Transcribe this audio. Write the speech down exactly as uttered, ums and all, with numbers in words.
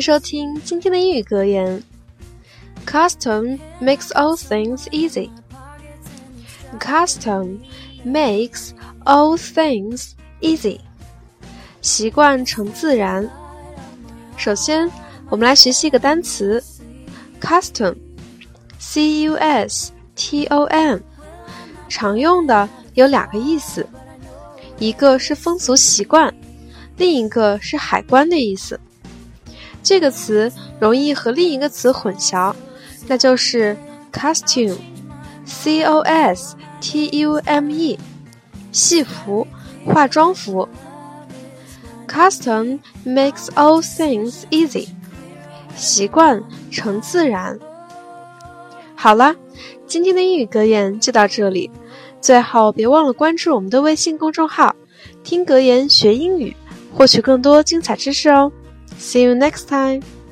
收听今天的英语格言。 Custom makes all things easy. Custom makes all things easy. 习惯成自然。首先我们来学习一个单词 Custom C U S T O M， 常用的有两个意思，一个是风俗习惯，另一个是海关的意思。这个词容易和另一个词混淆，那就是 costume C O S T U M E， 戏服、化妆服。 Custom makes all things easy， 习惯成自然。好了，今天的英语格言就到这里，最后别忘了关注我们的微信公众号，听格言学英语，获取更多精彩知识哦。See you next time!